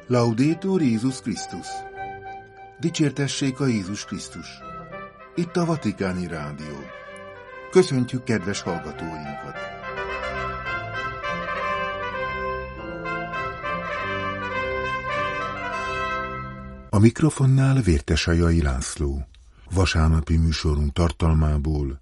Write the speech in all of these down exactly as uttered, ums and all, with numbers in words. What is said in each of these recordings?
Laudetur Jézus Krisztus! Dicsértessék a Jézus Krisztus! Itt a Vatikáni Rádió. Köszöntjük kedves hallgatóinkat! A mikrofonnál Vértesajai László. Vasárnapi műsorunk tartalmából.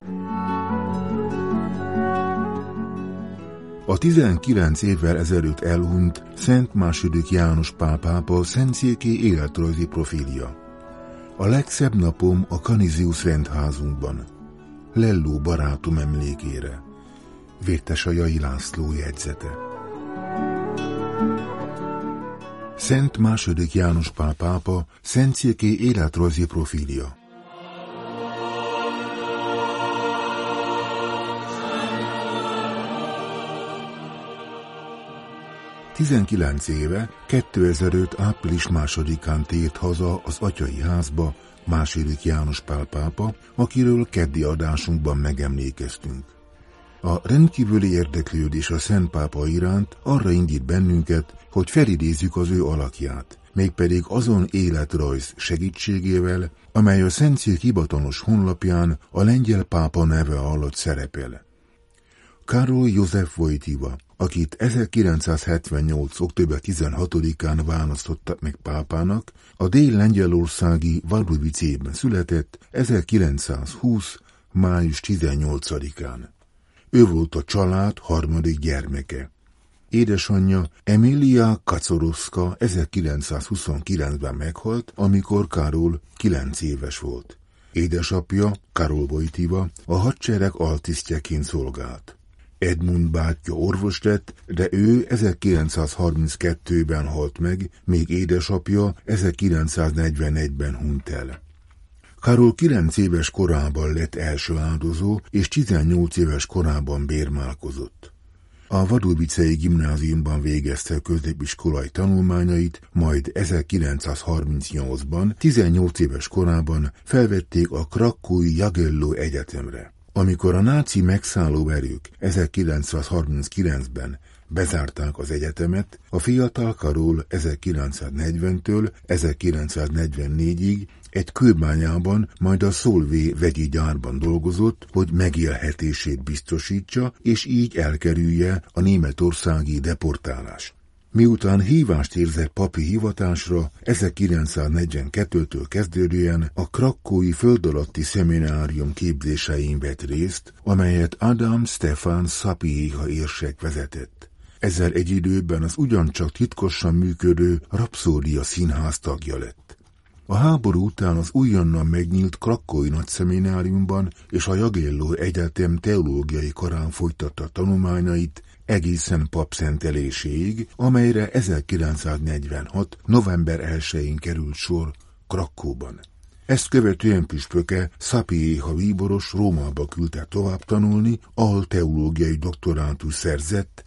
A tizenkilenc évvel ezelőtt elhunyt Szent második János Pál pápa szentszéki életrajzi profilja. A legszebb napom a Canisius rendházunkban. Lelló barátom emlékére. Vértesajai László jegyzete. Szent második János Pál pápa szentszéki életrajzi profilja. tizenkilenc éve, kétezer-öt. április másodikán tért haza az atyai házba második János Pál pápa, akiről keddi adásunkban megemlékeztünk. A rendkívüli érdeklődés a Szent Pápa iránt arra indít bennünket, hogy felidézzük az ő alakját, mégpedig azon életrajz segítségével, amely a szentszék hivatalos honlapján a lengyel pápa neve alatt szerepel. Károly József Wojtyła, akit ezerkilencszázhetvennyolc. október tizenhatodikán választottak meg pápának, a dél-lengyelországi Wadowicében született ezerkilencszázhúsz. május tizennyolcadikán. Ő volt a család harmadik gyermeke. Édesanyja Emilia Kaczorowska ezerkilencszázhuszonkilencben meghalt, amikor Károly kilenc éves volt. Édesapja, Károly Wojtyła, a hadsereg altisztjeként szolgált. Edmund bátyja orvos lett, de ő ezerkilencszázharminckettőben halt meg, még édesapja ezerkilencszáznegyvenegyben hunyt el. Károly kilenc éves korában lett első áldozó, és tizennyolc éves korában bérmálkozott. A Wadowicei gimnáziumban végezte a középiskolai tanulmányait, majd ezerkilencszázharmincnyolcban, tizennyolc éves korában felvették a Krakói Jagielló Egyetemre. Amikor a náci megszálló erők ezerkilencszázharminckilencben bezárták az egyetemet, a fiatal Károly ezerkilencszáznegyventől ezerkilencszáznegyvennégyig egy kőbányában, majd a Solvay vegyi gyárban dolgozott, hogy megélhetését biztosítsa, és így elkerülje a németországi deportálást. Miután hívást érzett papi hivatásra, ezerkilencszáznegyvenkettőtől kezdődően a krakkói földalatti szeminárium képzésein vett részt, amelyet Adam Stefan Sapieha érsek vezetett. Ezzel egy időben az ugyancsak titkosan működő Rapszódia Színház tagja lett. A háború után az újonnan megnyílt krakkói nagyszemináriumban és a Jagielló Egyetem teológiai karán folytatta tanulmányait, egészen papszenteléséig, amelyre ezerkilencszáznegyvenhat. november elsején került sor Krakkóban. Ezt követően püspöke Sapieha bíboros Rómába küldte tovább tanulni, ahol teológiai doktorátus szerzett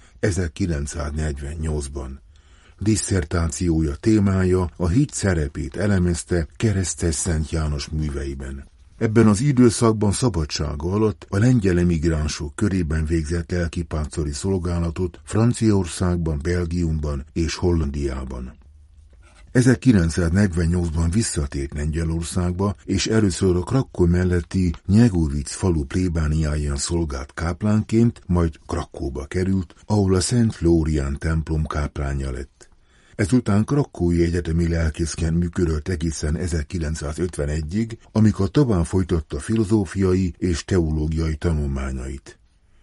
ezerkilencszáznegyvennyolcban. Disszertációja témája a hit szerepét elemezte Keresztes Szent János műveiben. Ebben az időszakban szabadsága alatt a lengyel emigránsok körében végzett lelkipásztori szolgálatot Franciaországban, Belgiumban és Hollandiában. ezerkilencszáznegyvennyolcban visszatért Lengyelországba, és először a Krakkói melletti Nyegovic falu plébániáján szolgált káplánként, majd Krakkóba került, ahol a Szent Flórián templom káplánja lett. Ezután krakkói egyetemi lelkészként működött egészen ezerkilencszázötvenegyig, amikor tovább folytatta filozófiai és teológiai tanulmányait.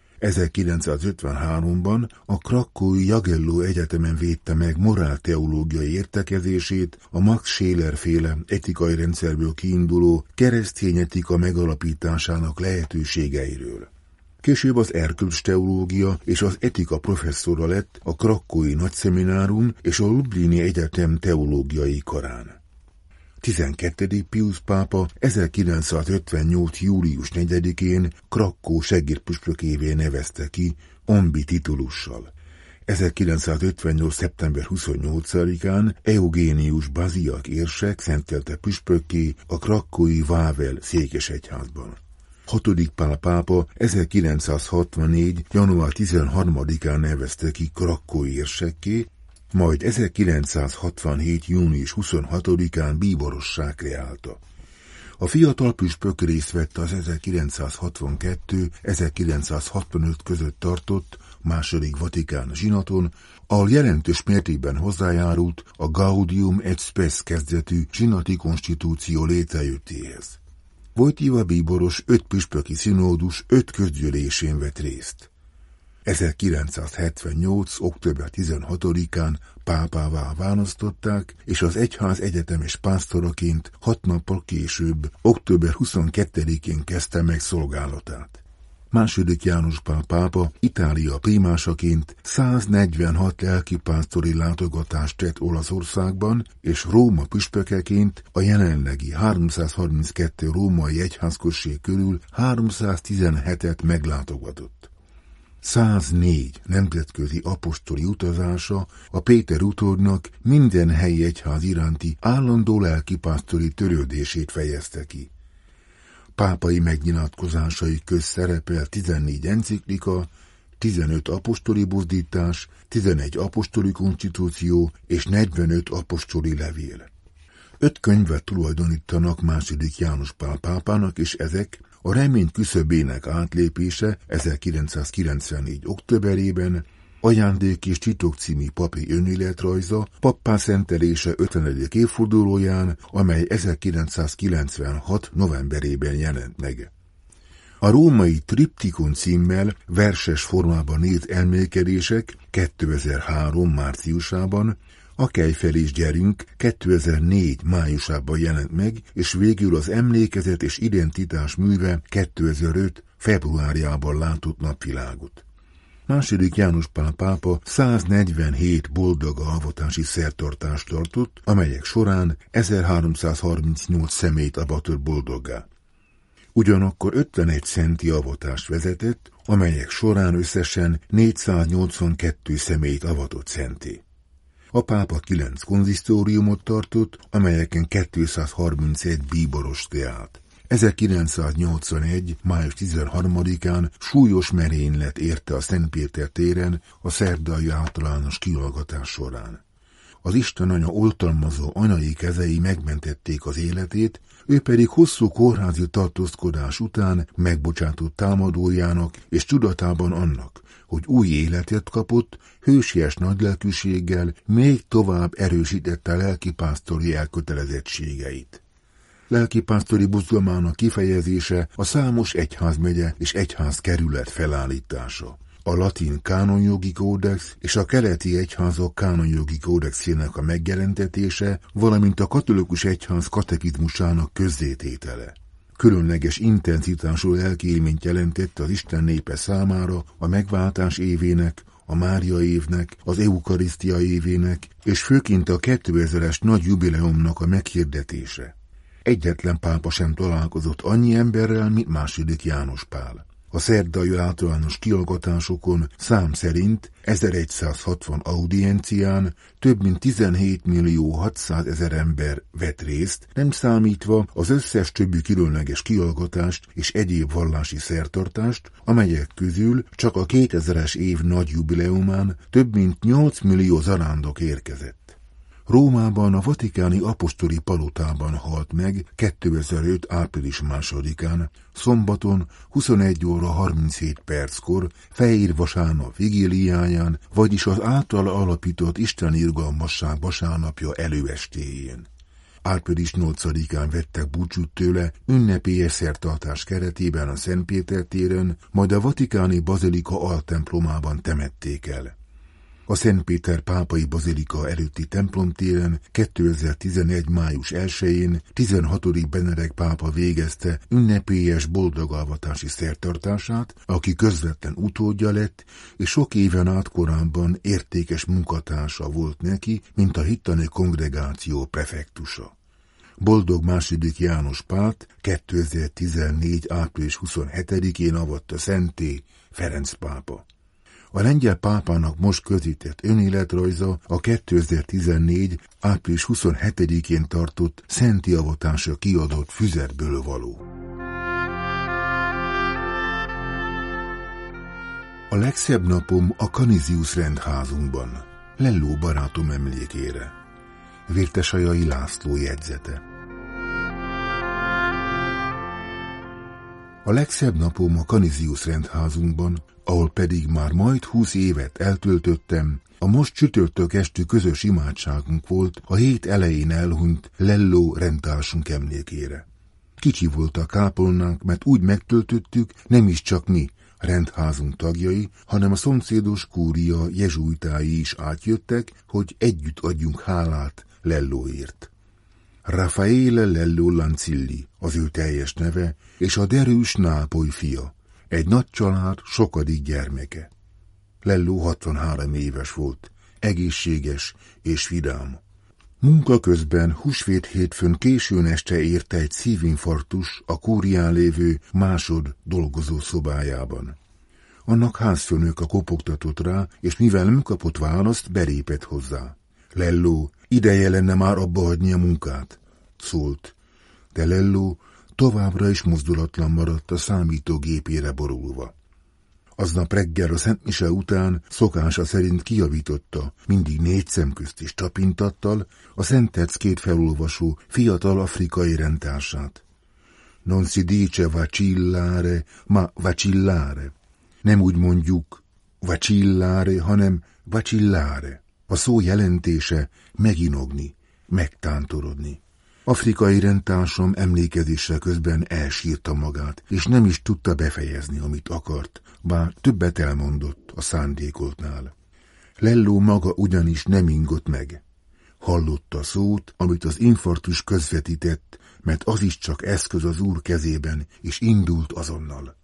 ezerkilencszázötvenháromban a Krakkói Jagielló Egyetemen védte meg morálteológiai értekezését a Max Scheler-féle etikai rendszerből kiinduló keresztény etika megalapításának lehetőségeiről. Később az erkölcsteológia és az etika professzora lett a Krakkói Nagyszeminárium és a Lublini Egyetem teológiai karán. tizenkettedik Piusz pápa ezerkilencszázötvennyolc. július negyedikén Krakkó segédpüspökévé nevezte ki ombi titulussal. ezerkilencszázötvennyolc. szeptember huszonnyolcadikán Eugénius Baziak érsek szentelte püspökké a krakkói Wawel székesegyházban. hatodik Pál pápa ezerkilencszázhatvannégy. január tizenharmadikán nevezte ki krakkói érsekké, majd ezerkilencszázhatvanhét. június huszonhatodikán bíborossá kreálta. A fiatal püspök részt vett az ezerkilencszázhatvankettő - ezerkilencszázhatvanöt között tartott második Vatikán zsinaton, ahol jelentős mértékben hozzájárult a Gaudium et Spes kezdetű zsinati konstitúció létrejöttéhez. Wojtyła bíboros öt püspöki szinódus öt közgyűlésén vett részt. ezerkilencszázhetvennyolc. október tizenhatodikán pápává választották, és az egyház egyetemes pásztoraként hat nappal később, október huszonkettedikén kezdte meg szolgálatát. Második János Pál pápa Itália primásaként száznegyvenhat lelkipásztori látogatást tett Olaszországban, és Róma püspökeként a jelenlegi háromszázharminckettő római egyházközség körül háromszáztizenhetet meglátogatott. száznégy nemzetközi apostoli utazása a Péter utódnak minden helyi egyház iránti állandó lelkipásztori törődését fejezte ki. Pápai megnyilatkozásai közt szerepel tizennégy enciklika, tizenöt apostoli buzdítás, tizenegy apostoli konstitúció és negyvenöt apostoli levél. Öt könyvet tulajdonítanak második János Pál pápának, és ezek a remény küszöbének átlépése ezerkilencszázkilencvennégy. októberében, Ajándék és titok című papi önéletrajza pappá szentelése ötvenedik évfordulóján, amely ezerkilencszázkilencvenhat. novemberében jelent meg. A római Triptikon címmel verses formában írt elmélkedések kétezer-három. márciusában, A Kelj fel és gyerünk kétezer-négy. májusában jelent meg, és végül az Emlékezet és identitás műve kétezer-öt. februárjában látott napvilágot. Második János Pál pápa száznegyvenhét boldog avatási szertartást tartott, amelyek során ezerháromszázharmincnyolc személyt avatott boldoggá. Ugyanakkor ötvenegy szenti avatást vezetett, amelyek során összesen négyszáznyolcvankettő személyt avatott szenté. A pápa kilenc konzisztóriumot tartott, amelyeken kétszázharmincegy bíborost teált. ezerkilencszáznyolcvanegy. május tizenharmadikán súlyos merénylet érte a Szent Péter téren a szerdai általános kihallgatás során. Az Isten Anya oltalmazó anyai kezei megmentették az életét, ő pedig hosszú kórházi tartózkodás után megbocsátott támadójának és tudatában annak, hogy új életet kapott, hősies nagylelkűséggel még tovább erősítette lelkipásztori elkötelezettségeit. Lelkipásztori buzgalmának kifejezése a számos egyházmegye és egyházkerület felállítása. A latin kánonjogi kódex és a keleti egyházak kánonjogi kódexének a megjelentetése, valamint a katolikus egyház katekizmusának közzététele. Különleges intenzitású lelkiélményt jelentett az Isten népe számára a megváltás évének, a Mária évnek, az Eukarisztia évének, és főként a kétezres nagy jubileumnak a meghirdetése. Egyetlen pápa sem találkozott annyi emberrel, mint második János Pál. A szerdai általános kihallgatásokon szám szerint ezeregyszázhatvan audiencián több mint tizenhét millió hatszázezer ember vett részt, nem számítva az összes többi különleges kihallgatást és egyéb vallási szertartást, amelyek közül csak a kétezres év nagy jubileumán több mint nyolc millió zarándok érkezett. Rómában a vatikáni apostoli palotában halt meg kétezer-öt. április másodikán, szombaton huszonegy óra harminchét perckor, Fehér Vasárnap vigíliáján, vagyis az általa alapított Isten irgalmasság vasárnapja előestéjén. április nyolcadikán vettek búcsút tőle ünnepélyes szertartás keretében a Szent Péter téren, majd a vatikáni bazilika altemplomában temették el. A Szent Péter pápai bazilika előtti templomtéren kétezer-tizenegy. május elsején tizenhatodik Benedek pápa végezte ünnepélyes boldogavatási szertartását, aki közvetlen utódja lett, és sok éven át korábban értékes munkatársa volt neki, mint a hittani kongregáció prefektusa. Boldog második János Pált kétezer-tizennégy. április huszonhetedikén avatta szenté Ferenc pápa. A lengyel pápának most közített önéletrajza a kétezer-tizennégy. április huszonhetedikén tartott szenti avatásra kiadott füzetből való. A legszebb napom a Canisius rendházunkban. Lelló barátom emlékére. Vértesajai László jegyzete. A legszebb napom a Canisius rendházunkban, ahol pedig már majd húsz évet eltöltöttem, a most csütörtök esti közös imádságunk volt a hét elején elhunyt Lelló rendtársunk emlékére. Kicsi volt a kápolnánk, mert úgy megtöltöttük, nem is csak mi, rendházunk tagjai, hanem a szomszédos kúria jezsuitái is átjöttek, hogy együtt adjunk hálát Lellóért. Raffaele Lelló Lancilli az ő teljes neve, és a derűs Nápoly fia, egy nagy család sokadik gyermeke. Lelló hatvanhárom éves volt, egészséges és vidám. Munka közben húsvét hétfőn későn este érte egy szívinfarktus a kúrián lévő másod dolgozó szobájában. Annak házfőnöke kopogtatott rá, és mivel nem kapott választ, belépett hozzá. Lelló, ideje lenne már abba hagyni a munkát, szólt, de Lelló továbbra is mozdulatlan maradt a számítógépére borulva. Aznap reggel a szentmise után szokása szerint kijavította, mindig négy szemköztis tapintattal, a szentetsz két felolvasó fiatal afrikai rendtársát. Non si dice vacillare, ma vacillare. Nem úgy mondjuk vacillare, hanem vacillare. A szó jelentése meginogni, megtántorodni. Afrikai rendtársam emlékezése közben elsírta magát, és nem is tudta befejezni, amit akart, bár többet elmondott a szándékoltnál. Lelló maga ugyanis nem ingott meg. Hallotta a szót, amit az infarktus közvetített, mert az is csak eszköz az Úr kezében, és indult azonnal.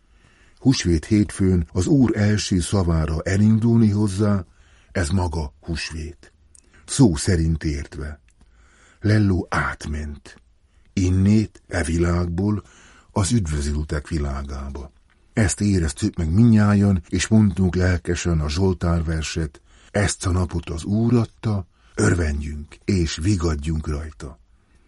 Húsvét hétfőn az Úr első szavára elindulni hozzá, ez maga húsvét. Szó szerint értve. Lelló átment. Innét, e világból, az üdvözültek világába. Ezt éreztük meg mindnyájan, és mondtunk lelkesen a Zsoltárverset, ezt a napot az Úr adta, örvendjünk és vigadjunk rajta.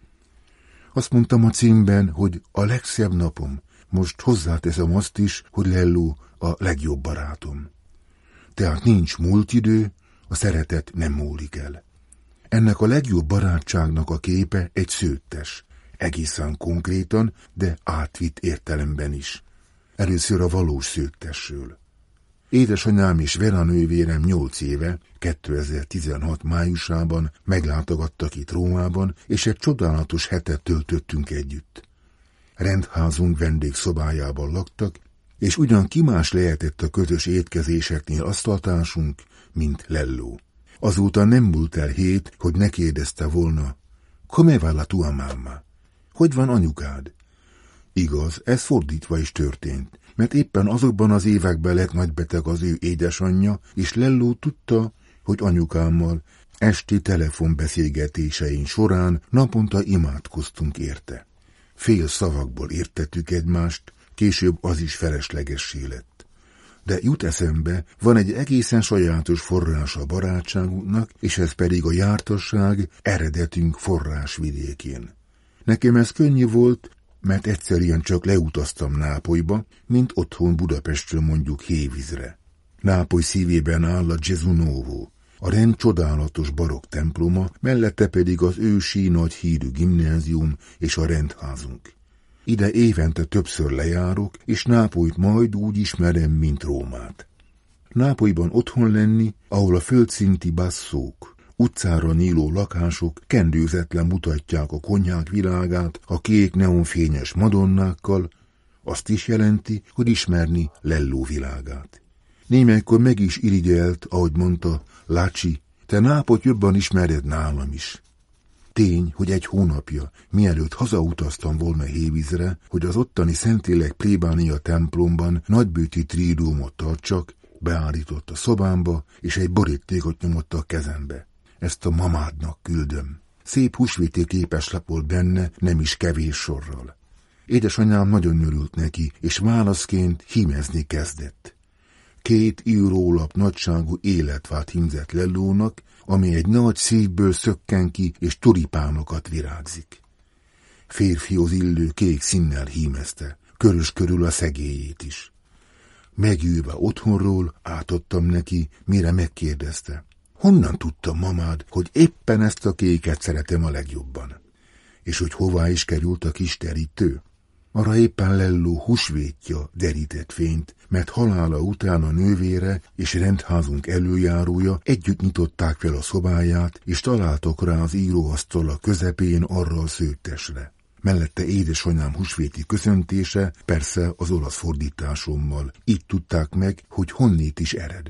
Azt mondtam a címben, hogy a legszebb napom, most hozzáteszem azt is, hogy Lelló a legjobb barátom. Tehát nincs múlt idő, a szeretet nem múlik el. Ennek a legjobb barátságnak a képe egy szőttes, egészen konkrétan, de átvitt értelemben is. Először a valós szőttesről. Édesanyám és Vera nővérem nyolc éve, kétezer-tizenhat májusában meglátogattak itt Rómában, és egy csodálatos hetet töltöttünk együtt. Rendházunk vendégszobájában laktak, és ugyan ki más lehetett a közös étkezéseknél asztaltársunk, mint Lelló. Azóta nem múlt el hét, hogy ne kérdezte volna, come va la tua mamma? Hogy van anyukád? Igaz, ez fordítva is történt, mert éppen azokban az években lett nagybeteg az ő édesanyja, és Lelló tudta, hogy anyukámmal esti telefonbeszélgetéseink során naponta imádkoztunk érte. Fél szavakból értettük egymást, később az is feleslegessé lett. De jut eszembe, van egy egészen sajátos forrása a barátságunknak, és ez pedig a jártasság eredetünk forrásvidékén. Nekem ez könnyű volt, mert egyszerűen csak leutaztam Nápolyba, mint otthon Budapestről mondjuk Hévízre. Nápoly szívében áll a Gesù Novo, a rend csodálatos barokk temploma, mellette pedig az ősi nagy hírű gimnázium és a rendházunk. Ide évente többször lejárok, és Nápolyt majd úgy ismerem, mint Rómát. Nápolyban otthon lenni, ahol a földszinti basszók, utcára nyíló lakások kendőzetlen mutatják a konyhák világát a kék neonfényes madonnákkal, azt is jelenti, hogy ismerni Lelló világát. Némelykor meg is irigyelt, ahogy mondta, Lácsi, te Nápolyt jobban ismered nálam is. Tény, hogy egy hónapja, mielőtt hazautaztam volna Hévízre, hogy az ottani Szentlélek plébánia templomban nagybőti triduumot tartsak, beállított a szobámba, és egy borítékot nyomott a kezembe. Ezt a mamádnak küldöm. Szép húsvéti képeslap volt benne, nem is kevés sorral. Édesanyám nagyon örült neki, és válaszként hímezni kezdett. Két írólap nagyságú életvát hímzett Lellónak, ami egy nagy szívből szökken ki, és tulipánokat virágzik. Férfihoz illő kék színnel hímezte, körös körül a szegélyét is. Megülve otthonról átadtam neki, mire megkérdezte. Honnan tudta mamád, hogy éppen ezt a kéket szeretem a legjobban? És hogy hová is került a kis terítő? Arra éppen Lelló húsvétja derített fényt, mert halála után a nővére és rendházunk előjárója együtt nyitották fel a szobáját, és találtak rá az íróasztal a közepén arra a szőttesre. Mellette édesanyám húsvéti köszöntése, persze az olasz fordításommal. Így tudták meg, hogy honnét is ered.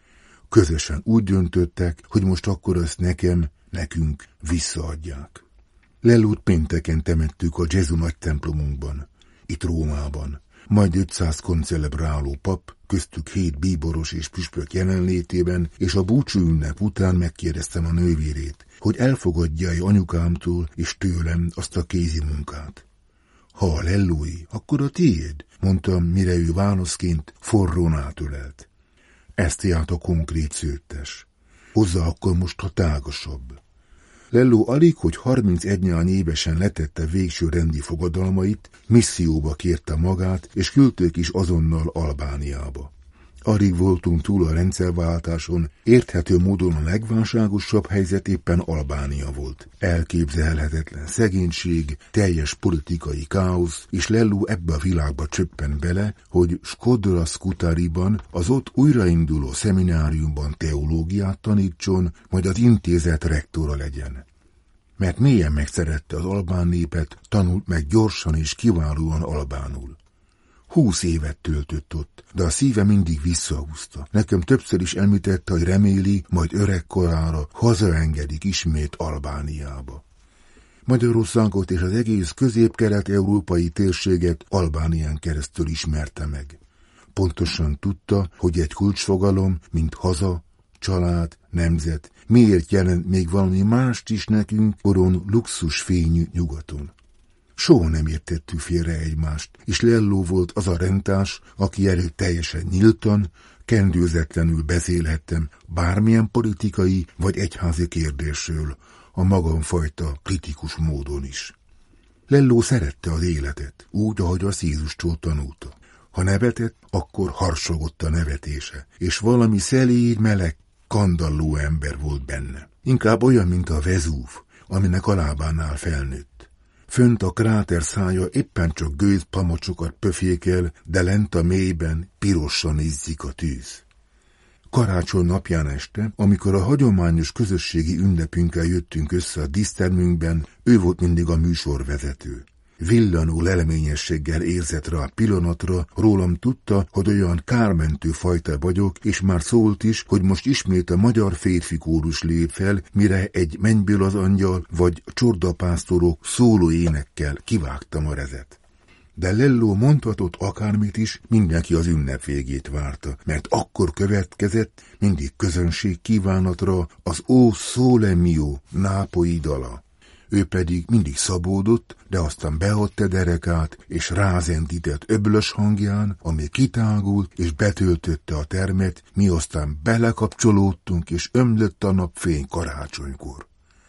Közösen úgy döntöttek, hogy most akkor ezt nekem, nekünk visszaadják. Lellót pénteken temettük a Gesù nagy templomunkban, itt Rómában. Majd ötszáz koncelebráló pap, köztük hét bíboros és püspök jelenlétében, és a búcsú ünnep után megkérdeztem a nővérét, hogy elfogadja-e anyukámtól és tőlem azt a kézi munkát. Ha a Lellói, akkor a tiéd, mondtam, mire ő válaszként forrón átölelt. Ezt járt a konkrét szőttes. Hozzá akkor most a tágasabb. Lelló alig, hogy harmincegynéhány évesen letette végső rendi fogadalmait, misszióba kérte magát, és küldték is azonnal Albániába. Alig voltunk túl a rendszerváltáson, érthető módon a legválságosabb helyzet éppen Albánia volt. Elképzelhetetlen szegénység, teljes politikai káosz, és Lelló ebbe a világba csöppen bele, hogy Shkodra Skutariban, az ott újrainduló szemináriumban teológiát tanítson, majd az intézet rektora legyen. Mert mélyen megszerette az albán népet, tanult meg gyorsan és kiválóan albánul. Húsz évet töltött ott, de a szíve mindig visszahúzta. Nekem többször is említette, hogy reméli, majd öregkorára hazaengedik ismét Albániába. Magyarországot és az egész közép-kelet-európai térséget Albánián keresztül ismerte meg. Pontosan tudta, hogy egy kulcsfogalom, mint haza, család, nemzet, miért jelent még valami mást is nekünk, koron luxusfényű nyugaton. Soha nem értettük félre egymást, és Lelló volt az a rendtárs, aki előtt teljesen nyíltan, kendőzetlenül beszélhettem bármilyen politikai vagy egyházi kérdésről, a magamfajta kritikus módon is. Lelló szerette az életet, úgy, ahogy a Jézustól tanulta. Ha nevetett, akkor harsogott a nevetése, és valami szelíd, meleg, kandalló ember volt benne. Inkább olyan, mint a Vezúv, aminek a lábánál felnőtt. Fönt a kráter szája éppen csak gőzpamacsokat pöfékel, de lent a mélyben pirosan izzik a tűz. Karácsony napján este, amikor a hagyományos közösségi ünnepünkkel jöttünk össze a dísztermünkben, ő volt mindig a műsorvezető. Villanó leleményességgel érzett rá a pillanatra, rólam tudta, hogy olyan kármentő fajta vagyok, és már szólt is, hogy most ismét a magyar férfi kórus lép fel, mire egy Mennyből az angyal vagy csordapásztorok szóló énekkel kivágtam a rezet. De Lelló mondhatott akármit is, mindenki az ünnep végét várta, mert akkor következett mindig közönség kívánatra az Ó Sole Mio nápolyi dala. Ő pedig mindig szabódott, de aztán beadta derekát, és rázendített öblös hangján, ami kitágult és betöltötte a termet, mi aztán belekapcsolódtunk, és ömlött a napfény karácsonykor.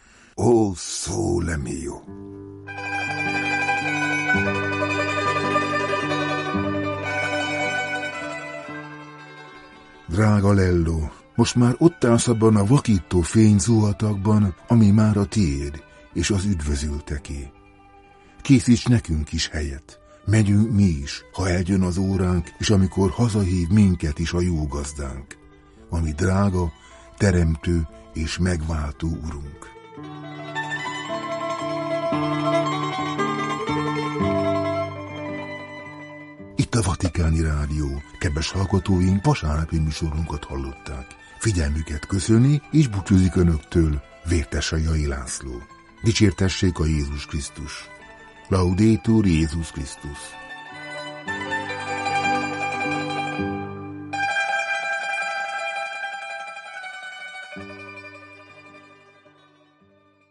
Ó Sole Mio! Drága Lelló, most már ott állsz abban a vakító fényzuhatakban, ami már a tiéd, és az üdvözülteké. Készíts nekünk is helyet. Megyünk mi is, ha eljön az óránk, és amikor hazahív minket is a jó gazdánk, ami drága, teremtő és megváltó Urunk. Itt a Vatikáni Rádió. Kedves hallgatóink, vasárnapi műsorunkat hallották. Figyelmüket köszöni, és búcsúzik önöktől Vértese Jai László. Dicsértessék a Jézus Krisztus. Laudetur Jézus Krisztus.